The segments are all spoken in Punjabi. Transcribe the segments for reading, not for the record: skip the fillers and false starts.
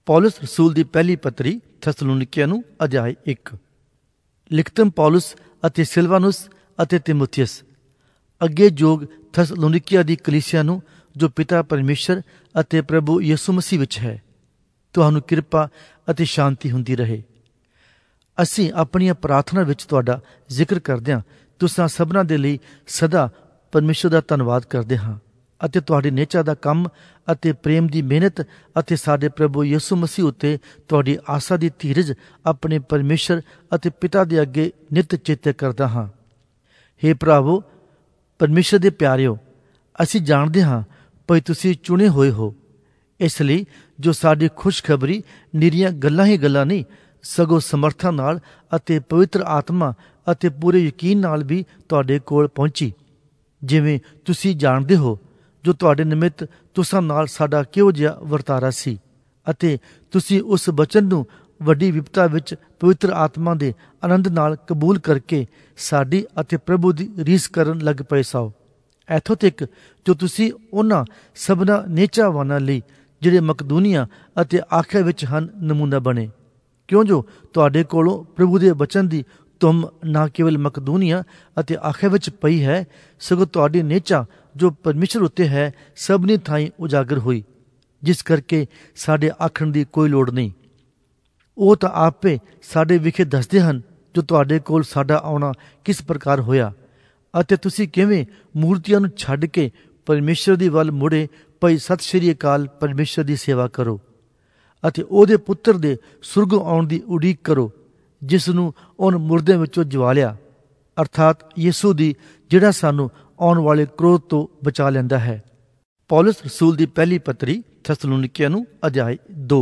ਪੌਲੁਸ ਰਸੂਲ ਦੀ ਪਹਿਲੀ ਪੱਤਰੀ ਥੈਸਲੁਨੀਕੀਆਂ ਨੂੰ ਅਧਿਆਇ 1। ਲਿਖਤਮ ਪੌਲੁਸ ਅਤੇ ਸਿਲਵਾਨੁਸ ਅਤੇ ਤਿਮੋਥਿਯਸ ਅੱਗੇ ਜੋਗ ਥੈਸਲੁਨੀਕੀਆਂ ਦੀ ਕਲੀਸਿਆ ਨੂੰ, ਜੋ ਪਿਤਾ ਪਰਮੇਸ਼ਰ ਅਤੇ ਪ੍ਰਭੂ ਯਿਸੂ ਮਸੀਹ ਵਿੱਚ ਹੈ, ਤੁਹਾਨੂੰ ਕਿਰਪਾ ਅਤੇ ਸ਼ਾਂਤੀ ਹੁੰਦੀ ਰਹੇ। ਅਸੀਂ ਆਪਣੀਆਂ ਪ੍ਰਾਰਥਨਾ ਵਿੱਚ ਤੁਹਾਡਾ ਜ਼ਿਕਰ ਕਰਦਿਆਂ ਤੁਸਾਂ ਸਭਨਾਂ ਦੇ ਲਈ ਸਦਾ ਪਰਮੇਸ਼ਰ ਦਾ ਧੰਨਵਾਦ ਕਰਦੇ ਹਾਂ ਅਤੇ ਤੁਹਾਡੀ ਨਿਹਚਾ ਦਾ ਕੰਮ ਅਤੇ ਪ੍ਰੇਮ ਦੀ ਮਿਹਨਤ ਅਤੇ ਸਾਡੇ ਪ੍ਰਭੂ ਯਿਸੂ ਮਸੀਹ ਉੱਤੇ ਤੁਹਾਡੀ ਆਸਾ ਦੀ ਧੀਰਜ ਆਪਣੇ ਪਰਮੇਸ਼ਰ ਅਤੇ ਪਿਤਾ ਦੇ ਅੱਗੇ ਨਿਤ ਚੇਤੇ ਕਰਦਾ ਹਾਂ। ਹੇ ਭਰਾਵੋ, ਪਰਮੇਸ਼ਰ ਦੇ ਪਿਆਰਿਓ, ਅਸੀਂ ਜਾਣਦੇ ਹਾਂ ਭਈ ਤੁਸੀਂ ਚੁਣੇ ਹੋਏ ਹੋ, ਇਸ ਲਈ ਜੋ ਸਾਡੀ ਖੁਸ਼ਖਬਰੀ ਨਿਰੀਆਂ ਗੱਲਾਂ ਹੀ ਗੱਲਾਂ ਨਹੀਂ, ਸਗੋਂ ਸਮਰਥਾ ਨਾਲ ਅਤੇ ਪਵਿੱਤਰ ਆਤਮਾ ਅਤੇ ਪੂਰੇ ਯਕੀਨ ਨਾਲ ਵੀ ਤੁਹਾਡੇ ਕੋਲ ਪਹੁੰਚੀ। ਜਿਵੇਂ ਤੁਸੀਂ ਜਾਣਦੇ ਹੋ, ਜੋ ਤੁਹਾਡੇ ਨਿਮਿਤ ਤੁਸਾਂ ਨਾਲ ਸਾਡਾ ਕਿਹੋ ਜਿਹਾ ਵਰਤਾਰਾ ਸੀ, ਅਤੇ ਤੁਸੀਂ ਉਸ ਬਚਨ ਨੂੰ ਵੱਡੀ ਵਿਪਤਾ ਵਿੱਚ ਪਵਿੱਤਰ ਆਤਮਾ ਦੇ ਆਨੰਦ ਨਾਲ ਕਬੂਲ ਕਰਕੇ ਸਾਡੀ ਅਤੇ ਪ੍ਰਭੂ ਦੀ ਰੀਸ ਕਰਨ ਲੱਗ ਪਏ ਸਾਓ। ਇੱਥੋਂ ਤੱਕ ਜੋ ਤੁਸੀਂ ਉਹਨਾਂ ਸਭਨਾਂ ਨੇਚਾਵਾਨਾਂ ਲਈ ਜਿਹੜੇ ਮਕਦੂਨੀਆ ਅਤੇ ਆਖਿਆ ਵਿੱਚ ਹਨ ਨਮੂਨਾ ਬਣੇ, ਕਿਉਂ ਜੋ ਤੁਹਾਡੇ ਕੋਲੋਂ ਪ੍ਰਭੂ ਦੇ ਬਚਨ ਦੀ ਧੁੰਮ ਨਾ ਕੇਵਲ ਮਕਦੂਨੀਆ ਅਤੇ ਆਖਿਆ ਵਿੱਚ ਪਈ ਹੈ, ਸਗੋਂ ਤੁਹਾਡੀ ਨੇਚਾ ਜੋ ਪਰਮੇਸ਼ਰ ਉੱਤੇ ਹੈ ਸਭਨੀ ਥਾਈਂ ਉਜਾਗਰ ਹੋਈ, ਜਿਸ ਕਰਕੇ ਸਾਡੇ ਆਖਣ ਦੀ ਕੋਈ ਲੋੜ ਨਹੀਂ। ਉਹ ਤਾਂ ਆਪੇ ਸਾਡੇ ਵਿਖੇ ਦੱਸਦੇ ਹਨ ਜੋ ਤੁਹਾਡੇ ਕੋਲ ਸਾਡਾ ਆਉਣਾ ਕਿਸ ਪ੍ਰਕਾਰ ਹੋਇਆ, ਅਤੇ ਤੁਸੀਂ ਕਿਵੇਂ ਮੂਰਤੀਆਂ ਨੂੰ ਛੱਡ ਕੇ ਪਰਮੇਸ਼ਰ ਦੀ ਵੱਲ ਮੁੜੇ ਭਈ ਸਤਿ ਸ਼੍ਰੀ ਅਕਾਲ ਪਰਮੇਸ਼ਰ ਦੀ ਸੇਵਾ ਕਰੋ ਅਤੇ ਉਹਦੇ ਪੁੱਤਰ ਦੇ ਸੁਰਗੋਂ ਆਉਣ ਦੀ ਉਡੀਕ ਕਰੋ, ਜਿਸ ਨੂੰ ਉਹਨ ਮੁਰਦਿਆਂ ਵਿੱਚੋਂ ਜਵਾਲਿਆ, ਅਰਥਾਤ ਯਿਸੂ ਦੀ, ਜਿਹੜਾ ਸਾਨੂੰ ਆਉਣ ਵਾਲੇ ਕ੍ਰੋਧ ਤੋਂ ਬਚਾ ਲੈਂਦਾ ਹੈ। ਪੌਲੁਸ ਰਸੂਲ ਦੀ ਪਹਿਲੀ ਪੱਤਰੀ ਥੈਸਲੁਨੀਕੀਆਂ ਨੂੰ ਅਧਿਆਇ 2।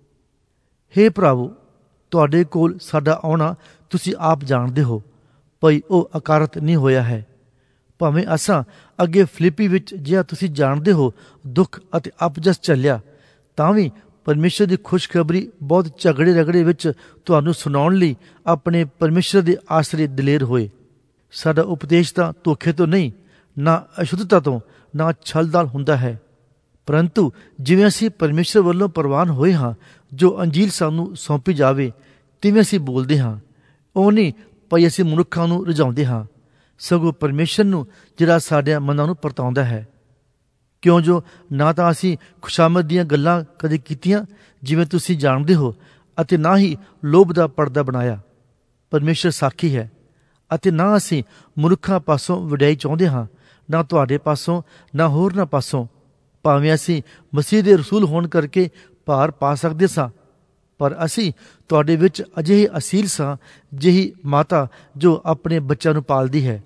ਹੇ ਭਰਾਵੋ, ਤੁਹਾਡੇ ਕੋਲ ਸਾਡਾ ਆਉਣਾ ਤੁਸੀਂ ਆਪ ਜਾਣਦੇ ਹੋ ਭਈ ਉਹ ਅਕਾਰਤ ਨਹੀਂ ਹੋਇਆ ਹੈ। ਭਾਵੇਂ ਅਸਾਂ ਅੱਗੇ ਫਿਲਿੱਪੀ ਵਿੱਚ, ਜਿਹਾ ਤੁਸੀਂ ਜਾਣਦੇ ਹੋ, ਦੁੱਖ ਅਤੇ ਅਪਜਸ ਝੱਲਿਆ, ਤਾਂ ਵੀ ਪਰਮੇਸ਼ਰ ਦੀ ਖੁਸ਼ਖਬਰੀ ਬਹੁਤ ਝਗੜੇ ਰਗੜੇ ਵਿੱਚ ਤੁਹਾਨੂੰ ਸੁਣਾਉਣ ਲਈ ਆਪਣੇ ਪਰਮੇਸ਼ਰ ਦੇ ਆਸਰੇ ਦਲੇਰ ਹੋਏ। ਸਾਡਾ ਉਪਦੇਸ਼ ਤਾਂ ਧੋਖੇ ਤੋਂ ਨਹੀਂ, ਨਾ ਅਸ਼ੁੱਧਤਾ ਤੋਂ, ਨਾ ਛਲਦਾਲ ਹੁੰਦਾ ਹੈ, ਪਰੰਤੂ ਜਿਵੇਂ ਅਸੀਂ ਪਰਮੇਸ਼ਰ ਵੱਲੋਂ ਪ੍ਰਵਾਨ ਹੋਏ ਹਾਂ, ਜੋ ਅੰਜੀਲ ਸਾਨੂੰ ਸੌਂਪੀ ਜਾਵੇ ਤਿਵੇਂ ਅਸੀਂ ਬੋਲਦੇ ਹਾਂ। ਉਹ ਨਹੀਂ ਭਈ ਅਸੀਂ ਮਨੁੱਖਾਂ ਨੂੰ ਰਝਾਉਂਦੇ ਹਾਂ, ਸਗੋਂ ਪਰਮੇਸ਼ਰ ਨੂੰ, ਜਿਹੜਾ ਸਾਡਿਆਂ ਮਨਾਂ ਨੂੰ ਪਰਤਾਉਂਦਾ ਹੈ। ਕਿਉਂ ਜੋ ਨਾ ਤਾਂ ਅਸੀਂ ਖੁਸ਼ਾਮਦ ਦੀਆਂ ਗੱਲਾਂ ਕਦੇ ਕੀਤੀਆਂ, ਜਿਵੇਂ ਤੁਸੀਂ ਜਾਣਦੇ ਹੋ, ਅਤੇ ਨਾ ਹੀ ਲੋਭ ਦਾ ਪਰਦਾ ਬਣਾਇਆ। ਪਰਮੇਸ਼ਰ ਸਾਖੀ ਹੈ, ਅਤੇ ਨਾ ਅਸੀਂ ਮਨੁੱਖਾਂ ਪਾਸੋਂ ਵਡਿਆਈ ਚਾਹੁੰਦੇ ਹਾਂ, ਨਾ ਤੁਹਾਡੇ ਪਾਸੋਂ, ਨਾ ਹੋਰਨਾਂ ਪਾਸੋਂ, ਭਾਵੇਂ ਅਸੀਂ ਮਸੀਹ ਦੇ ਰਸੂਲ ਹੋਣ ਕਰਕੇ ਭਾਰ ਪਾ ਸਕਦੇ ਸਾਂ, ਪਰ ਅਸੀਂ ਤੁਹਾਡੇ ਵਿੱਚ ਅਜਿਹੇ ਅਸੀਲ ਸਾਂ ਜਿਹੀ ਮਾਤਾ ਜੋ ਆਪਣੇ ਬੱਚਿਆਂ ਨੂੰ ਪਾਲਦੀ ਹੈ।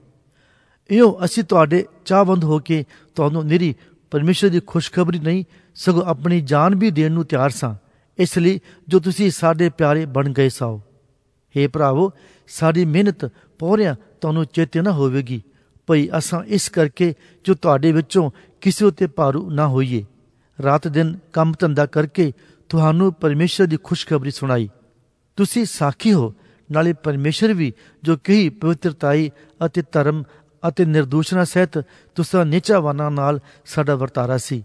ਇਉਂ ਅਸੀਂ ਤੁਹਾਡੇ ਚਾਹਵੰਦ ਹੋ ਕੇ ਤੁਹਾਨੂੰ ਨਿਰੀ ਪਰਮੇਸ਼ਰ ਦੀ ਖੁਸ਼ਖਬਰੀ ਨਹੀਂ, ਸਗੋਂ ਆਪਣੀ ਜਾਨ ਵੀ ਦੇਣ ਨੂੰ ਤਿਆਰ ਸਾਂ, ਇਸ ਲਈ ਜੋ ਤੁਸੀਂ ਸਾਡੇ ਪਿਆਰੇ ਬਣ ਗਏ ਸਾਓ। ਹੇ ਭਰਾਵੋ, ਸਾਡੀ ਮਿਹਨਤ ਪਹੁਰਿਆਂ ਤੁਹਾਨੂੰ ਚੇਤੇ ਨਾ ਹੋਵੇਗੀ ਭਈ ਅਸਾਂ ਇਸ ਕਰਕੇ ਜੋ ਤੁਹਾਡੇ ਵਿੱਚੋਂ ਕਿਸੇ ਉੱਤੇ ਭਾਰੂ ਨਾ ਹੋਈਏ, ਰਾਤ ਦਿਨ ਕੰਮ ਧੰਦਾ ਕਰਕੇ ਤੁਹਾਨੂੰ ਪਰਮੇਸ਼ਰ ਦੀ ਖੁਸ਼ਖਬਰੀ ਸੁਣਾਈ। ਤੁਸੀਂ ਸਾਖੀ ਹੋ, ਨਾਲੇ ਪਰਮੇਸ਼ਰ ਵੀ, ਜੋ ਕਹੀ ਪਵਿੱਤਰਤਾਈ ਅਤੇ ਧਰਮ ਅਤੇ ਨਿਰਦੂਸ਼ਣਾ ਸਹਿਤ ਤੁਸਾਂ ਨੇਚਾਵਾਨਾਂ ਨਾਲ ਸਾਡਾ ਵਰਤਾਰਾ ਸੀ।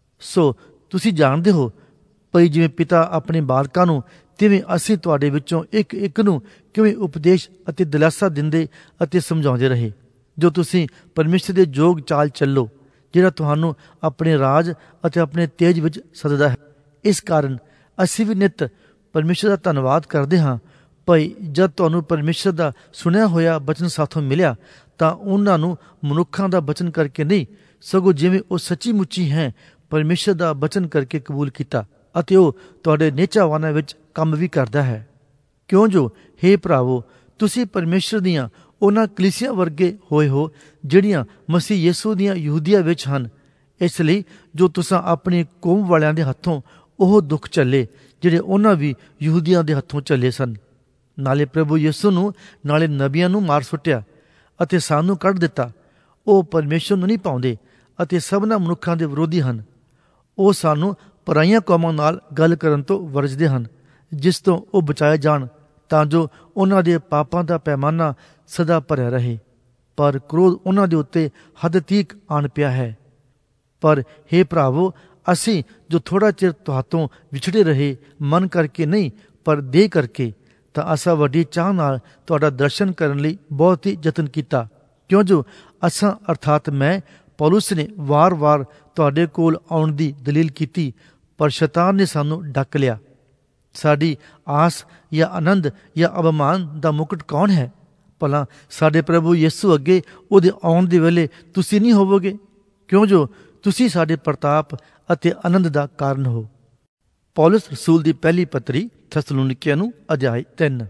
ਸੋ ਤੁਸੀਂ ਜਾਣਦੇ ਹੋ ਭਈ ਜਿਵੇਂ ਪਿਤਾ ਆਪਣੇ ਬਾਲਕਾਂ ਨੂੰ, ਤਿਵੇਂ ਅਸੀਂ ਤੁਹਾਡੇ ਵਿੱਚੋਂ ਇੱਕ ਇੱਕ ਨੂੰ ਕਿਵੇਂ ਉਪਦੇਸ਼ ਅਤੇ ਦਿਲਾਸਾ ਦਿੰਦੇ ਅਤੇ ਸਮਝਾਉਂਦੇ ਰਹੇ, ਜੋ ਤੁਸੀਂ ਪਰਮੇਸ਼ਰ ਦੇ ਜੋਗ ਚਾਲ ਚੱਲੋ, ਜਿਹੜਾ ਤੁਹਾਨੂੰ ਆਪਣੇ ਰਾਜ ਅਤੇ ਆਪਣੇ ਤੇਜ ਵਿੱਚ ਸੱਦਦਾ ਹੈ। ਇਸ ਕਾਰਨ ਅਸੀਂ ਵੀ ਨਿੱਤ ਪਰਮੇਸ਼ਰ ਦਾ ਧੰਨਵਾਦ ਕਰਦੇ ਹਾਂ ਭਈ ਜਦ ਤੁਹਾਨੂੰ ਪਰਮੇਸ਼ਰ ਦਾ ਸੁਣਿਆ ਹੋਇਆ ਬਚਨ ਸਾਥੋਂ ਮਿਲਿਆ, ਤਾਂ ਉਹਨਾਂ ਨੂੰ ਮਨੁੱਖਾਂ ਦਾ ਬਚਨ ਕਰਕੇ ਨਹੀਂ, ਸਗੋਂ ਜਿਵੇਂ ਉਹ ਸੱਚੀ ਮੁੱਚੀ ਹੈ ਪਰਮੇਸ਼ਰ ਦਾ ਬਚਨ ਕਰਕੇ ਕਬੂਲ ਕੀਤਾ, ਅਤੇ ਉਹ ਤੁਹਾਡੇ ਨੇਚਾਵਾਨਾਂ ਵਿੱਚ ਕੰਮ ਵੀ ਕਰਦਾ ਹੈ। ਕਿਉਂ ਜੋ ਹੇ ਭਰਾਵੋ, ਤੁਸੀਂ ਪਰਮੇਸ਼ਰ ਦੀਆਂ ਉਹਨਾਂ ਕਲੀਸਿਆਂ ਵਰਗੇ ਹੋਏ ਹੋ ਜਿਹੜੀਆਂ ਮਸੀਹ ਯਿਸੂ ਦੀਆਂ ਯਹੂਦੀਆਂ ਵਿੱਚ ਹਨ, ਇਸ ਲਈ ਜੋ ਤੁਸਾਂ ਆਪਣੀ ਕੌਮ ਵਾਲਿਆਂ ਦੇ ਹੱਥੋਂ ਉਹ ਦੁੱਖ ਝੱਲੇ ਜਿਹੜੇ ਉਹਨਾਂ ਵੀ ਯਹੂਦੀਆਂ ਦੇ ਹੱਥੋਂ ਝੱਲੇ ਸਨ। ਨਾਲੇ ਪ੍ਰਭੂ ਯਿਸੂ ਨੂੰ, ਨਾਲੇ ਨਬੀਆਂ ਨੂੰ ਮਾਰ ਸੁੱਟਿਆ ਅਤੇ ਸਾਨੂੰ ਕੱਢ ਦਿੱਤਾ। ਉਹ ਪਰਮੇਸ਼ਰ ਨੂੰ ਨਹੀਂ ਪਾਉਂਦੇ ਅਤੇ ਸਭਨਾਂ ਮਨੁੱਖਾਂ ਦੇ ਵਿਰੋਧੀ ਹਨ। ਉਹ ਸਾਨੂੰ ਪਰਾਈਆਂ ਕੌਮਾਂ ਨਾਲ ਗੱਲ ਕਰਨ ਤੋਂ ਵਰਜਦੇ ਹਨ, ਜਿਸ ਤੋਂ ਉਹ ਬਚਾਏ ਜਾਣ, ਤਾਂ ਜੋ ਉਹਨਾਂ ਦੇ ਪਾਪਾਂ ਦਾ ਪੈਮਾਨਾ ਸਦਾ ਭਰਿਆ ਰਹੇ। ਪਰ ਕ੍ਰੋਧ ਉਹਨਾਂ ਦੇ ਉੱਤੇ ਹੱਦ ਤੀਕ ਆਣ ਪਿਆ ਹੈ। ਪਰ ਹੇ ਭਰਾਵੋ, ਅਸੀਂ ਜੋ ਥੋੜ੍ਹਾ ਚਿਰ ਤੁਹਾਤੋਂ ਵਿਛੜੇ ਰਹੇ, ਮਨ ਕਰਕੇ ਨਹੀਂ ਪਰ ਦੇਹ ਕਰਕੇ, ਤਾਂ ਅਸਾਂ ਵੱਡੀ ਚਾਹ ਨਾਲ ਤੁਹਾਡਾ ਦਰਸ਼ਨ ਕਰਨ ਲਈ ਬਹੁਤ ਹੀ ਯਤਨ ਕੀਤਾ, ਕਿਉਂ ਜੋ ਅਸਾਂ ਅਰਥਾਤ ਮੈਂ ਪੌਲੁਸ ਨੇ ਵਾਰ-ਵਾਰ ਤੁਹਾਡੇ ਕੋਲ ਆਉਣ ਦੀ ਦਲੀਲ ਕੀਤੀ, ਪਰ ਸ਼ੈਤਾਨ ਨੇ ਸਾਨੂੰ ਡੱਕ ਲਿਆ। ਸਾਡੀ ਆਸ ਜਾਂ ਆਨੰਦ ਜਾਂ ਅਭਿਮਾਨ ਦਾ ਮੁਕਟ ਕੌਣ ਹੈ? ਭਲਾ ਸਾਡੇ ਪ੍ਰਭੂ ਯਿਸੂ ਅੱਗੇ ਉਹਦੇ ਆਉਣ ਦੇ ਵੇਲੇ ਤੁਸੀਂ ਨਹੀਂ ਹੋਵੋਗੇ, ਕਿਉਂ ਜੋ ਤੁਸੀਂ ਸਾਡੇ ਪ੍ਰਤਾਪ ਅਤੇ ਆਨੰਦ ਦਾ ਕਾਰਨ ਹੋ। ਪੌਲੁਸ ਰਸੂਲ ਦੀ ਪਹਿਲੀ ਪੱਤਰੀ ਥੈਸਲੁਨੀਕੀਆਂ ਨੂੰ ਅਧਿਆਇ 3।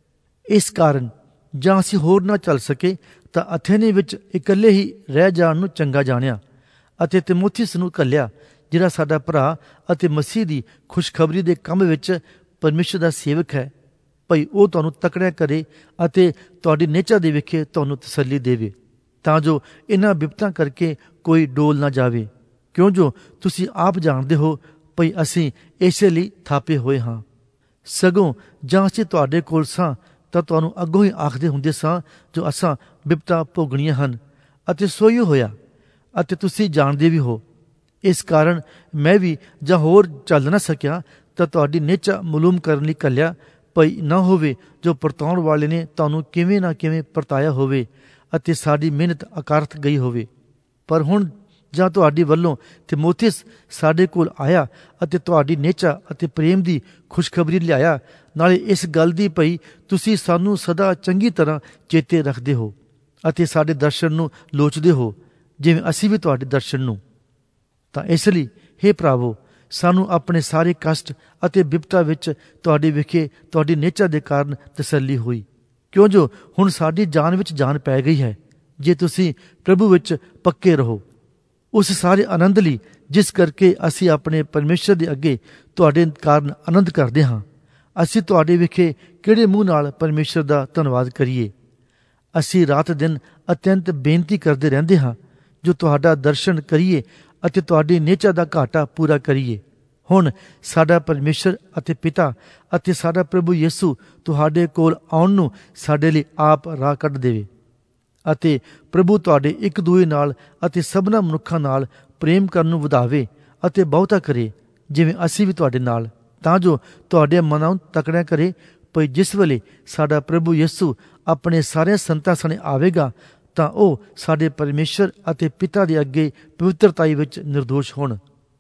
ਇਸ ਕਾਰਨ ਜਾਂ ਅਸੀਂ ਹੋਰ ਨਾ ਚੱਲ ਸਕੇ ਤਾਂ ਅਥੇਨੇ ਵਿੱਚ ਇਕੱਲੇ ਹੀ ਰਹਿ ਜਾਣ ਨੂੰ ਚੰਗਾ ਜਾਣਿਆ ਅਤੇ ਤਿਮੋਥੀਉਸ ਨੂੰ ਘੱਲਿਆ, ਜਿਹੜਾ ਸਾਡਾ ਭਰਾ ਅਤੇ ਮਸੀਹ ਦੀ ਖੁਸ਼ਖਬਰੀ ਦੇ ਕੰਮ ਵਿੱਚ ਪਰਮੇਸ਼ਰ ਦਾ ਸੇਵਕ ਹੈ। ਭਈ ਉਹ ਤੁਹਾਨੂੰ ਤਕੜਿਆ ਕਰੇ ਅਤੇ ਤੁਹਾਡੀ ਨਿਹਚਾ ਦੇ ਵਿਖੇ ਤੁਹਾਨੂੰ ਤਸੱਲੀ ਦੇਵੇ, ਤਾਂ ਜੋ ਇਹਨਾਂ ਬਿਪਤਾਂ ਕਰਕੇ ਕੋਈ ਡੋਲ ਨਾ ਜਾਵੇ, ਕਿਉਂ ਜੋ ਤੁਸੀਂ ਆਪ ਜਾਣਦੇ ਹੋ ਭਈ ਅਸੀਂ ਇਸੇ ਲਈ ਥਾਪੇ ਹੋਏ ਹਾਂ। ਸਗੋਂ ਜਾਂ ਅਸੀਂ ਤੁਹਾਡੇ ਕੋਲ ਸਾਂ ਤਾਂ ਤੁਹਾਨੂੰ ਅੱਗੋਂ ਹੀ ਆਖਦੇ ਹੁੰਦੇ ਸਾਂ ਜੋ ਅਸਾਂ ਬਿਪਤਾ ਭੋਗਣੀਆਂ ਹਨ, ਅਤੇ ਸੋਈ ਹੋਇਆ ਅਤੇ ਤੁਸੀਂ ਜਾਣਦੇ ਵੀ ਹੋ। ਇਸ ਕਾਰਨ ਮੈਂ ਵੀ ਜਾਂ ਹੋਰ ਚੱਲ ਨਾ ਸਕਿਆ ਤਾਂ ਤੁਹਾਡੀ ਨਿਹਚਾ ਮਾਲੂਮ ਕਰਨ ਲਈ ਘੱਲਿਆ, ਭਈ ਨਾ ਹੋਵੇ ਜੋ ਪਰਤਾਉਣ ਵਾਲੇ ਨੇ ਤੁਹਾਨੂੰ ਕਿਵੇਂ ਨਾ ਕਿਵੇਂ ਪਰਤਾਇਆ ਹੋਵੇ ਅਤੇ ਸਾਡੀ ਮਿਹਨਤ ਅਕਾਰਥ ਗਈ ਹੋਵੇ। ਪਰ ਹੁਣ ਜਾਂ ਤੁਹਾਡੀ ਵੱਲੋਂ ਤਿਮੋਥੀਉਸ ਸਾਡੇ ਕੋਲ ਆਇਆ ਅਤੇ ਤੁਹਾਡੀ ਨਿਹਚਾ ਅਤੇ ਪ੍ਰੇਮ ਦੀ ਖੁਸ਼ਖਬਰੀ ਲਿਆਇਆ, ਨਾਲੇ ਇਸ ਗੱਲ ਦੀ ਭਈ ਤੁਸੀਂ ਸਾਨੂੰ ਸਦਾ ਚੰਗੀ ਤਰ੍ਹਾਂ ਚੇਤੇ ਰੱਖਦੇ ਹੋ ਅਤੇ ਸਾਡੇ ਦਰਸ਼ਨ ਨੂੰ ਲੋਚਦੇ ਹੋ, ਜਿਵੇਂ ਅਸੀਂ ਵੀ ਤੁਹਾਡੇ ਦਰਸ਼ਨ ਨੂੰ। ਤਾਂ ਇਸ ਲਈ ਹੇ ਭਰਾਵੋ, ਸਾਨੂੰ ਆਪਣੇ ਸਾਰੇ ਕਸ਼ਟ ਅਤੇ ਬਿਪਤਾ ਵਿੱਚ ਤੁਹਾਡੇ ਵਿਖੇ ਤੁਹਾਡੀ ਨਿਹਚਾ ਦੇ ਕਾਰਨ ਤਸੱਲੀ ਹੋਈ, ਕਿਉਂ ਜੋ ਹੁਣ ਸਾਡੀ ਜਾਨ ਵਿੱਚ ਜਾਨ ਪੈ ਗਈ ਹੈ, ਜੇ ਤੁਸੀਂ ਪ੍ਰਭੂ ਵਿੱਚ ਪੱਕੇ ਰਹੋ। ਉਸ ਸਾਰੇ ਆਨੰਦ ਲਈ ਜਿਸ ਕਰਕੇ ਅਸੀਂ ਆਪਣੇ ਪਰਮੇਸ਼ਰ ਦੇ ਅੱਗੇ ਤੁਹਾਡੇ ਕਾਰਨ ਆਨੰਦ ਕਰਦੇ ਹਾਂ। ਅਸੀਂ ਤੁਹਾਡੇ ਵਿਖੇ ਕਿਹੜੇ ਮੂੰਹ ਨਾਲ ਪਰਮੇਸ਼ਰ ਦਾ ਧੰਨਵਾਦ ਕਰੀਏ? ਅਸੀਂ ਰਾਤ ਦਿਨ ਅਤਿਅੰਤ ਬੇਨਤੀ ਕਰਦੇ ਰਹਿੰਦੇ ਹਾਂ ਜੋ ਤੁਹਾਡਾ ਦਰਸ਼ਨ ਕਰੀਏ ਅਤੇ ਤੁਹਾਡੀ ਨਿਹਚਾ ਦਾ ਘਾਟਾ ਪੂਰਾ ਕਰੀਏ। ਹੁਣ ਸਾਡਾ ਪਰਮੇਸ਼ਰ ਅਤੇ ਪਿਤਾ ਅਤੇ ਸਾਡਾ ਪ੍ਰਭੂ ਯਿਸੂ ਤੁਹਾਡੇ ਕੋਲ ਆਉਣ ਨੂੰ ਸਾਡੇ ਲਈ ਆਪ ਰਾਹ ਕੱਢ ਦੇਵੇ, ਅਤੇ ਪ੍ਰਭੂ ਤੁਹਾਡੇ ਇੱਕ ਦੂਜੇ ਨਾਲ ਅਤੇ ਸਭਨਾ ਮਨੁੱਖਾਂ ਨਾਲ ਪ੍ਰੇਮ ਕਰਨ ਨੂੰ ਵਧਾਵੇ ਅਤੇ ਬਹੁਤਾ ਕਰੇ, ਜਿਵੇਂ ਅਸੀਂ ਵੀ ਤੁਹਾਡੇ ਨਾਲ, ਤਾਂ ਜੋ ਤੁਹਾਡੇ ਮਨਾਂ ਨੂੰ ਤਕੜਿਆ ਕਰੇ। ਭਈ ਜਿਸ ਵੇਲੇ ਸਾਡਾ ਪ੍ਰਭੂ ਯਿਸੂ ਆਪਣੇ ਸਾਰੇ ਸੰਤਾਂ ਸਣੇ ਆਵੇਗਾ ਤਾਂ ਉਹ ਸਾਡੇ ਪਰਮੇਸ਼ਰ ਅਤੇ ਪਿਤਾ ਦੇ ਅੱਗੇ ਪਵਿੱਤਰਤਾਈ ਵਿੱਚ ਨਿਰਦੋਸ਼ ਹੋਣ।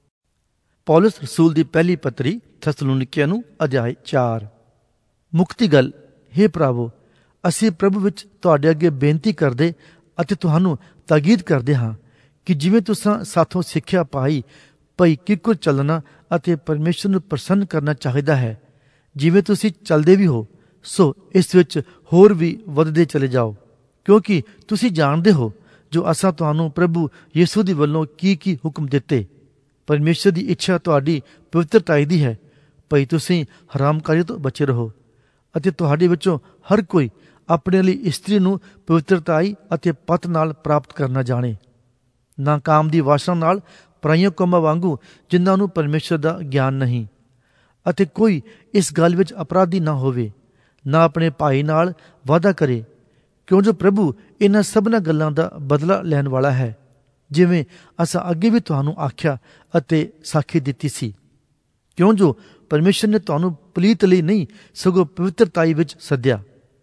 ਪੌਲੁਸ ਰਸੂਲ ਦੀ ਪਹਿਲੀ ਪੱਤਰੀ ਥੈਸਲੁਨੀਕੀਆਂ ਨੂੰ ਅਧਿਆਇ 4। ਮੁਕਤੀ ਗੱਲ, ਹੇ ਭਰਾਵੋ, ਅਸੀਂ ਪ੍ਰਭੂ ਵਿੱਚ ਤੁਹਾਡੇ ਅੱਗੇ ਬੇਨਤੀ ਕਰਦੇ ਅਤੇ ਤੁਹਾਨੂੰ ਤਾਕੀਦ ਕਰਦੇ ਹਾਂ ਕਿ ਜਿਵੇਂ ਤੁਸੀਂ ਸਾਥੋਂ ਸਿੱਖਿਆ ਪਾਈ ਭਈ ਕਿੱਕਰ ਚੱਲਣਾ ਅਤੇ ਪਰਮੇਸ਼ਰ ਨੂੰ ਪ੍ਰਸੰਨ ਕਰਨਾ ਚਾਹੀਦਾ ਹੈ, ਜਿਵੇਂ ਤੁਸੀਂ ਚੱਲਦੇ ਵੀ ਹੋ, ਸੋ ਇਸ ਵਿੱਚ ਹੋਰ ਵੀ ਵੱਧਦੇ ਚਲੇ ਜਾਓ, ਕਿਉਂਕਿ ਤੁਸੀਂ ਜਾਣਦੇ ਹੋ ਜੋ ਅਸਾਂ ਤੁਹਾਨੂੰ ਪ੍ਰਭੂ ਯਿਸੂ ਦੀ ਵੱਲੋਂ ਕੀ ਹੁਕਮ ਦਿੱਤੇ। ਪਰਮੇਸ਼ਰ ਦੀ ਇੱਛਾ ਤੁਹਾਡੀ ਪਵਿੱਤਰਤਾਈ ਦੀ ਹੈ, ਭਈ ਤੁਸੀਂ ਹਰਾਮਕਾਰੀ ਤੋਂ ਬਚੇ ਰਹੋ ਅਤੇ ਤੁਹਾਡੇ ਵਿੱਚੋਂ ਹਰ ਕੋਈ ਆਪਣੇ ਲਈ ਇਸਤਰੀ ਨੂੰ ਪਵਿੱਤਰਤਾਈ ਅਤੇ ਪਤ ਨਾਲ ਪ੍ਰਾਪਤ ਕਰਨਾ ਜਾਣੇ, ਨਾ ਕਾਮ ਦੀ ਵਾਸਨਾ ਨਾਲ ਪਰਾਈਆਂ ਕੌਮਾਂ ਵਾਂਗੂ ਜਿਨ੍ਹਾਂ ਨੂੰ ਪਰਮੇਸ਼ਰ ਦਾ ਗਿਆਨ ਨਹੀਂ, ਅਤੇ ਕੋਈ ਇਸ ਗੱਲ ਵਿੱਚ ਅਪਰਾਧੀ ਨਾ ਹੋਵੇ, ਨਾ ਆਪਣੇ ਭਾਈ ਨਾਲ ਵਾਅਦਾ ਕਰੇ, ਕਿਉਂ ਜੋ ਪ੍ਰਭੂ ਇਹਨਾਂ ਸਭਨਾਂ ਗੱਲਾਂ ਦਾ ਬਦਲਾ ਲੈਣ ਵਾਲਾ ਹੈ, ਜਿਵੇਂ ਅਸਾਂ ਅੱਗੇ ਵੀ ਤੁਹਾਨੂੰ ਆਖਿਆ ਅਤੇ ਸਾਖੀ ਦਿੱਤੀ ਸੀ। ਕਿਉਂ ਜੋ ਪਰਮੇਸ਼ਰ ਨੇ ਤੁਹਾਨੂੰ ਪਲੀਤ ਲਈ ਨਹੀਂ ਸਗੋਂ ਪਵਿੱਤਰਤਾਈ ਵਿੱਚ ਸੱਦਿਆ।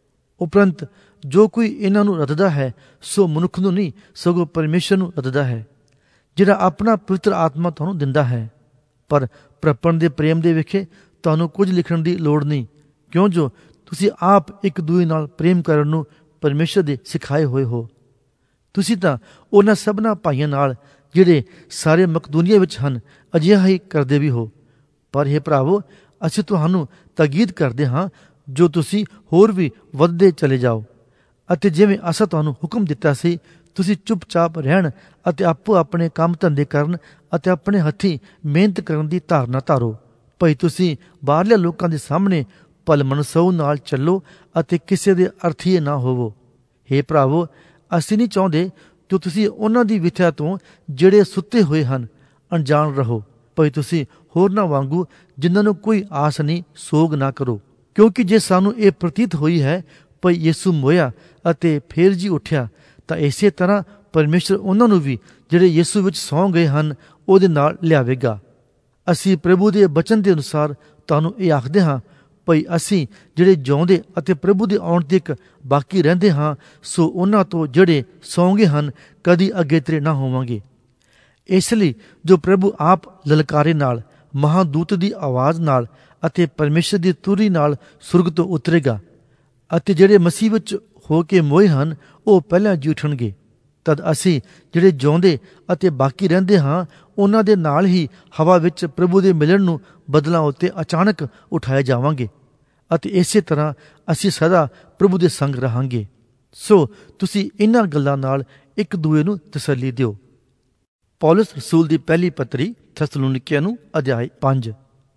ਉਪਰੰਤ ਜੋ ਕੋਈ ਇਹਨਾਂ ਨੂੰ ਰੱਦਦਾ ਹੈ ਸੋ ਮਨੁੱਖ ਨੂੰ ਨਹੀਂ ਸਗੋਂ ਪਰਮੇਸ਼ਰ ਨੂੰ ਰੱਦਦਾ ਹੈ, ਜਿਹੜਾ ਆਪਣਾ ਪਵਿੱਤਰ ਆਤਮਾ ਤੁਹਾਨੂੰ ਦਿੰਦਾ ਹੈ। ਪਰ ਪ੍ਰਪਣ ਦੇ ਪ੍ਰੇਮ ਦੇ ਵਿਖੇ ਤੁਹਾਨੂੰ ਕੁਝ ਲਿਖਣ ਦੀ ਲੋੜ ਨਹੀਂ, ਕਿਉਂ ਜੋ ਤੁਸੀਂ ਆਪ ਇੱਕ ਦੂਜੇ ਨਾਲ ਪ੍ਰੇਮ ਕਰਨ ਨੂੰ ਪਰਮੇਸ਼ਰ ਦੇ ਸਿਖਾਏ ਹੋਏ ਹੋ। ਤੁਸੀਂ ਤਾਂ ਉਹਨਾਂ ਸਭਨਾਂ ਭਾਈਆਂ ਨਾਲ ਜਿਹੜੇ ਸਾਰੇ ਮਕਦੂਨੀਆ ਵਿੱਚ ਹਨ ਅਜਿਹਾ ਹੀ ਕਰਦੇ ਵੀ ਹੋ। ਪਰ ਇਹ ਭਰਾਵੋ, ਅਸੀਂ ਤੁਹਾਨੂੰ ਤਾਕੀਦ ਕਰਦੇ ਹਾਂ ਜੋ ਤੁਸੀਂ ਹੋਰ ਵੀ ਵੱਧਦੇ ਚਲੇ ਜਾਓ, ਅਤੇ ਜਿਵੇਂ ਅਸਾਂ ਤੁਹਾਨੂੰ ਹੁਕਮ ਦਿੱਤਾ ਸੀ ਤੁਸੀਂ ਚੁੱਪਚਾਪ ਰਹਿਣ ਅਤੇ ਆਪੋ ਆਪਣੇ ਕੰਮ ਧੰਦੇ ਕਰਨ ਅਤੇ ਆਪਣੇ ਹੱਥੀਂ ਮਿਹਨਤ ਕਰਨ ਦੀ ਧਾਰਨਾ ਧਾਰੋ। ਭਈ ਤੁਸੀਂ ਬਾਹਰਲੇ ਲੋਕਾਂ ਦੇ ਸਾਹਮਣੇ ਭਲ ਮਨਸੂ ਨਾਲ ਚੱਲੋ ਅਤੇ ਕਿਸੇ ਦੇ ਅਰਥੀਏ ਨਾ ਹੋਵੋ। ਹੇ ਭਰਾਵੋ, ਅਸੀਂ ਨਹੀਂ ਚਾਹੁੰਦੇ ਕਿ ਤੁਸੀਂ ਉਹਨਾਂ ਦੀ ਵਿਥਿਆ ਤੋਂ ਜਿਹੜੇ ਸੁੱਤੇ ਹੋਏ ਹਨ ਅਣਜਾਣ ਰਹੋ। ਭਈ ਤੁਸੀਂ ਹੋਰਨਾਂ ਵਾਂਗੂ ਜਿਨ੍ਹਾਂ ਨੂੰ ਕੋਈ ਆਸ ਨਹੀਂ ਸੋਗ ਨਾ ਕਰੋ, ਕਿਉਂਕਿ ਜੇ ਸਾਨੂੰ ਇਹ ਪ੍ਰਤੀਤ ਹੋਈ ਹੈ ਭਈ ਯਿਸੂ ਮੋਇਆ ਅਤੇ ਫੇਰ ਜੀ ਉੱਠਿਆ, ਤਾਂ ਇਸੇ ਤਰ੍ਹਾਂ ਪਰਮੇਸ਼ਰ ਉਹਨਾਂ ਨੂੰ ਵੀ ਜਿਹੜੇ ਯਿਸੂ ਵਿੱਚ ਸੌਂ ਗਏ ਹਨ ਉਹਦੇ ਨਾਲ ਲਿਆਵੇਗਾ। ਅਸੀਂ ਪ੍ਰਭੂ ਦੇ ਬਚਨ ਦੇ ਅਨੁਸਾਰ ਤੁਹਾਨੂੰ ਇਹ ਆਖਦੇ ਹਾਂ, ਭਈ ਅਸੀਂ ਜਿਹੜੇ ਜਿਉਂਦੇ ਅਤੇ ਪ੍ਰਭੂ ਦੇ ਆਉਣ ਤੱਕ ਬਾਕੀ ਰਹਿੰਦੇ ਹਾਂ, ਸੋ ਉਹਨਾਂ ਤੋਂ ਜਿਹੜੇ ਸੌਂ ਗਏ ਹਨ ਕਦੀ ਅਗੇਤਰੇ ਨਾ ਹੋਵਾਂਗੇ। ਇਸ ਲਈ ਜੋ ਪ੍ਰਭੂ ਆਪ ਲਲਕਾਰੇ ਨਾਲ, ਮਹਾਦੂਤ ਦੀ ਆਵਾਜ਼ ਨਾਲ ਅਤੇ ਪਰਮੇਸ਼ਰ ਦੀ ਤੁਰੀ ਨਾਲ ਸੁਰਗ ਤੋਂ ਉਤਰੇਗਾ, ਅਤੇ ਜਿਹੜੇ ਮਸੀਹ ਵਿੱਚ ਹੋ ਕੇ ਮੋਏ ਹਨ ਉਹ ਪਹਿਲਾਂ ਜੀ ਉੱਠਣਗੇ। ਤਦ ਅਸੀਂ ਜਿਹੜੇ ਜਿਉਂਦੇ ਅਤੇ ਬਾਕੀ ਰਹਿੰਦੇ ਹਾਂ ਉਹਨਾਂ ਦੇ ਨਾਲ ਹੀ ਹਵਾ ਵਿੱਚ ਪ੍ਰਭੂ ਦੇ ਮਿਲਣ ਨੂੰ ਬਦਲਾਂ ਉੱਤੇ ਅਚਾਨਕ ਉਠਾਏ ਜਾਵਾਂਗੇ, ਅਤੇ ਇਸੇ ਤਰ੍ਹਾਂ ਅਸੀਂ ਸਦਾ ਪ੍ਰਭੂ ਦੇ ਸੰਗ ਰਹਾਂਗੇ। ਸੋ ਤੁਸੀਂ ਇਹਨਾਂ ਗੱਲਾਂ ਨਾਲ ਇੱਕ ਦੂਏ ਨੂੰ ਤਸੱਲੀ ਦਿਓ। ਪੌਲਸ ਰਸੂਲ ਦੀ ਪਹਿਲੀ ਪੱਤਰੀ ਥੈਸਲੁਨੀਕੀਆਂ ਨੂੰ ਅਧਿਆਇ 5।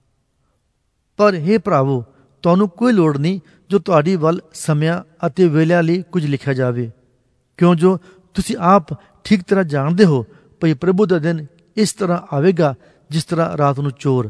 ਪਰ ਹੇ ਭਰਾਵੋ, ਤੁਹਾਨੂੰ ਕੋਈ ਲੋੜ ਨਹੀਂ ਜੋ ਤੁਹਾਡੀ ਵੱਲ ਸਮਿਆਂ ਅਤੇ ਵੇਲਿਆਂ ਲਈ ਕੁਝ ਲਿਖਿਆ ਜਾਵੇ, ਕਿਉਂ ਜੋ ਤੁਸੀਂ ਆਪ ਠੀਕ ਤਰ੍ਹਾਂ ਜਾਣਦੇ ਹੋ ਭਈ ਪ੍ਰਭੂ ਦਾ ਦਿਨ ਇਸ ਤਰ੍ਹਾਂ ਆਵੇਗਾ ਜਿਸ ਤਰ੍ਹਾਂ ਰਾਤ ਨੂੰ ਚੋਰ।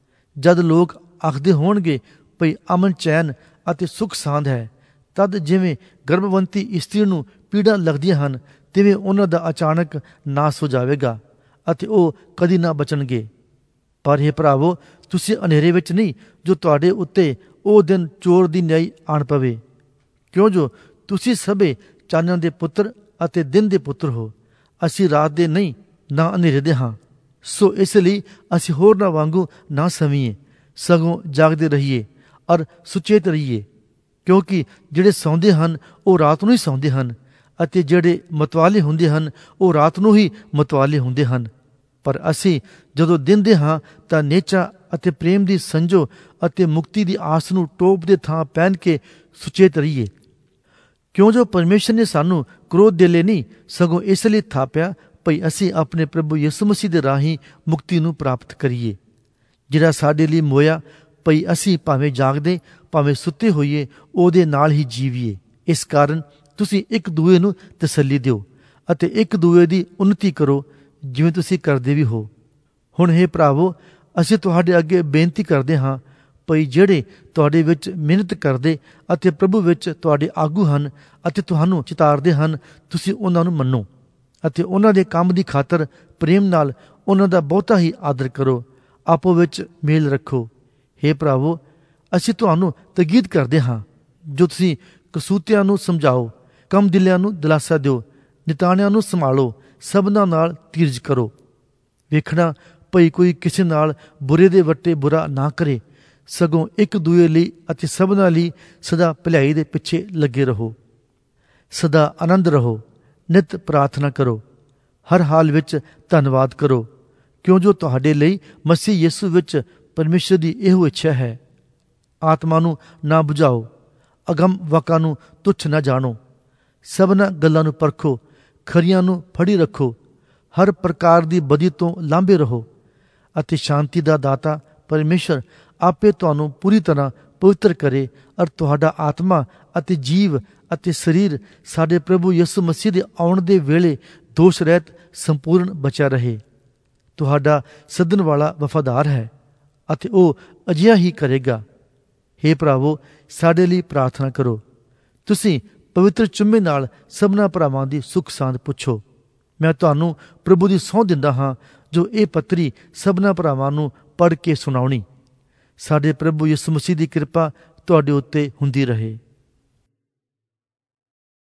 ਜਦ ਲੋਕ ਆਖਦੇ ਹੋਣਗੇ ਭਈ ਅਮਨ ਚੈਨ ਅਤੇ ਸੁੱਖ ਸਾਂਦ ਹੈ, ਤਦ ਜਿਵੇਂ ਗਰਭਵੰਤੀ ਇਸਤਰੀ ਨੂੰ ਪੀੜਾਂ ਲੱਗਦੀਆਂ ਹਨ, ਤਿਵੇਂ ਉਹਨਾਂ ਦਾ ਅਚਾਨਕ ਨਾਸ ਹੋ ਜਾਵੇਗਾ ਅਤੇ ਉਹ ਕਦੀ ਨਾ ਬਚਣਗੇ। ਪਰ ਹੇ ਭਰਾਵੋ, ਤੁਸੀਂ ਹਨੇਰੇ ਵਿੱਚ ਨਹੀਂ ਜੋ ਤੁਹਾਡੇ ਉੱਤੇ ਉਹ ਦਿਨ ਚੋਰ ਦੀ ਨਿਆਈ ਆਣ ਪਵੇ, ਕਿਉਂ ਜੋ ਤੁਸੀਂ ਸਭੇ ਚਾਨਣ ਦੇ ਪੁੱਤਰ ਅਤੇ ਦਿਨ ਦੇ ਪੁੱਤਰ ਹੋ। ਅਸੀਂ ਰਾਤ ਦੇ ਨਹੀਂ ਨਾ ਹਨੇਰੇ ਦੇ ਹਾਂ। ਸੋ ਇਸ ਲਈ ਅਸੀਂ ਹੋਰਨਾਂ ਵਾਂਗੂ ਨਾ ਸਵੀਏ, ਸਗੋਂ ਜਾਗਦੇ ਰਹੀਏ ਔਰ ਸੁਚੇਤ ਰਹੀਏ, ਕਿਉਂਕਿ ਜਿਹੜੇ ਸੌਂਦੇ ਹਨ ਉਹ ਰਾਤ ਨੂੰ ਹੀ ਸੌਂਦੇ ਹਨ, ਅਤੇ ਜਿਹੜੇ ਮਤਵਾਲੇ ਹੁੰਦੇ ਹਨ ਉਹ ਰਾਤ ਨੂੰ ਹੀ ਮਤਵਾਲੇ ਹੁੰਦੇ ਹਨ। ਪਰ ਅਸੀਂ ਜਦੋਂ ਦਿਨ ਦੇ ਹਾਂ ਤਾਂ ਨੇਚਾ ਅਤੇ ਪ੍ਰੇਮ ਦੀ ਸੰਜੋ ਅਤੇ ਮੁਕਤੀ ਦੀ ਆਸ ਨੂੰ ਟੋਪ ਦੇ ਥਾਂ ਪਹਿਨ ਕੇ ਸੁਚੇਤ ਰਹੀਏ, ਕਿਉਂ ਜੋ ਪਰਮੇਸ਼ਰ ਨੇ ਸਾਨੂੰ ਕ੍ਰੋਧ ਦੇ ਲਈ ਨਹੀਂ, ਸਗੋਂ ਇਸ ਲਈ ਥਾਪਿਆ ਭਈ ਅਸੀਂ ਆਪਣੇ ਪ੍ਰਭੂ ਯਿਸੂ ਮਸੀਹ ਦੇ ਰਾਹੀਂ ਮੁਕਤੀ ਨੂੰ ਪ੍ਰਾਪਤ ਕਰੀਏ, ਜਿਹੜਾ ਸਾਡੇ ਲਈ ਮੋਇਆ, ਭਈ ਅਸੀਂ ਭਾਵੇਂ ਜਾਗਦੇ ਭਾਵੇਂ ਸੁੱਤੇ ਹੋਈਏ ਉਹਦੇ ਨਾਲ ਹੀ ਜੀਵੀਏ। ਇਸ ਕਾਰਨ ਤੁਸੀਂ ਇੱਕ ਦੂਏ ਨੂੰ ਤਸੱਲੀ ਦਿਓ ਅਤੇ ਇੱਕ ਦੂਏ ਦੀ ਉੱਨਤੀ ਕਰੋ, ਜਿਵੇਂ ਤੁਸੀਂ ਕਰਦੇ ਵੀ ਹੋ। ਹੁਣ ਹੇ ਭਰਾਵੋ, ਅਸੀਂ ਤੁਹਾਡੇ ਅੱਗੇ ਬੇਨਤੀ ਕਰਦੇ ਹਾਂ ਭਈ ਜਿਹੜੇ ਤੁਹਾਡੇ ਵਿੱਚ ਮਿਹਨਤ ਕਰਦੇ ਅਤੇ ਪ੍ਰਭੂ ਵਿੱਚ ਤੁਹਾਡੇ ਆਗੂ ਹਨ ਅਤੇ ਤੁਹਾਨੂੰ ਚਿਤਾਰਦੇ ਹਨ, ਤੁਸੀਂ ਉਹਨਾਂ ਨੂੰ ਮੰਨੋ ਅਤੇ ਉਹਨਾਂ ਦੇ ਕੰਮ ਦੀ ਖਾਤਰ ਪ੍ਰੇਮ ਨਾਲ ਉਹਨਾਂ ਦਾ ਬਹੁਤਾ ਹੀ ਆਦਰ ਕਰੋ, ਆਪੋ ਵਿੱਚ ਮੇਲ ਰੱਖੋ। ਹੇ ਭਰਾਵੋ, ਅਸੀਂ ਤੁਹਾਨੂੰ ਤਕੀਦ ਕਰਦੇ ਹਾਂ ਜੋ ਤੁਸੀਂ ਕਸੂਤਿਆਂ ਨੂੰ ਸਮਝਾਓ, ਕਮ ਦਿਲਿਆਂ ਨੂੰ ਦਿਲਾਸਾ ਦਿਓ, ਨਿਤਾਣਿਆਂ ਨੂੰ ਸੰਭਾਲੋ, ਸਭਨਾਂ ਨਾਲ ਧੀਰਜ ਕਰੋ। ਵੇਖਣਾ ਭਈ ਕੋਈ ਕਿਸੇ ਨਾਲ ਬੁਰੇ ਦੇ ਵੱਟੇ ਬੁਰਾ ਨਾ ਕਰੇ, ਸਗੋਂ ਇੱਕ ਦੂਏ ਲਈ ਅਤੇ ਸਭਨਾਂ ਲਈ ਸਦਾ ਭਲਾਈ ਦੇ ਪਿੱਛੇ ਲੱਗੇ ਰਹੋ। ਸਦਾ ਆਨੰਦ ਰਹੋ, ਨਿਤ ਪ੍ਰਾਰਥਨਾ ਕਰੋ, ਹਰ ਹਾਲ ਵਿੱਚ ਧੰਨਵਾਦ ਕਰੋ, ਕਿਉਂ ਜੋ ਤੁਹਾਡੇ ਲਈ ਮਸੀਹ ਯਿਸੂ ਵਿੱਚ ਪਰਮੇਸ਼ਰ ਦੀ ਇਹੋ ਇੱਛਾ ਹੈ। ਆਤਮਾ ਨੂੰ ਨਾ ਬੁਝਾਓ, ਅਗਮ ਵਾਕਾਂ ਨੂੰ ਤੁੱਛ ਨਾ ਜਾਣੋ, ਸਭਨਾਂ ਗੱਲਾਂ ਨੂੰ ਪਰਖੋ, ਖਰੀਆਂ ਨੂੰ ਫੜੀ ਰੱਖੋ, ਹਰ ਪ੍ਰਕਾਰ ਦੀ ਬਦੀ ਤੋਂ ਲਾਂਭੇ ਰਹੋ, ਅਤੇ ਸ਼ਾਂਤੀ ਦਾ ਦਾਤਾ ਪਰਮੇਸ਼ਰ ਆਪੇ ਤੁਹਾਨੂੰ ਪੂਰੀ ਤਰ੍ਹਾਂ ਪਵਿੱਤਰ ਕਰੇ, ਔਰ ਤੁਹਾਡਾ ਆਤਮਾ ਅਤੇ ਜੀਵ ਅਤੇ ਸਰੀਰ ਸਾਡੇ ਪ੍ਰਭੂ ਯਿਸੂ ਮਸੀਹ ਦੇ ਆਉਣ ਦੇ ਵੇਲੇ ਦੋਸ਼ ਰਹਿਤ ਸੰਪੂਰਨ ਬਚਿਆ ਰਹੇ। ਤੁਹਾਡਾ ਸੱਦਣ ਵਾਲਾ ਵਫਾਦਾਰ ਹੈ ਅਤੇ ਉਹ ਅਜਿਹਾ ਹੀ ਕਰੇਗਾ। ਹੇ ਭਰਾਵੋ, ਸਾਡੇ ਲਈ ਪ੍ਰਾਰਥਨਾ ਕਰੋ। ਤੁਸੀਂ ਪਵਿੱਤਰ ਚੁੰਮੇ ਨਾਲ ਸਭਨਾਂ ਭਰਾਵਾਂ ਦੀ ਸੁੱਖ ਸਾਂਦ ਪੁੱਛੋ। ਮੈਂ ਤੁਹਾਨੂੰ ਪ੍ਰਭੂ ਦੀ ਸਹੁੰ ਦਿੰਦਾ ਹਾਂ ਜੋ ਇਹ ਪੱਤਰੀ ਸਭਨਾਂ ਭਰਾਵਾਂ ਨੂੰ ਪੜ੍ਹ ਕੇ ਸੁਣਾਉਣੀ। ਸਾਡੇ ਪ੍ਰਭੂ ਯਿਸੂ ਮਸੀਹ ਦੀ ਕਿਰਪਾ ਤੁਹਾਡੇ ਉੱਤੇ ਹੁੰਦੀ ਰਹੇ।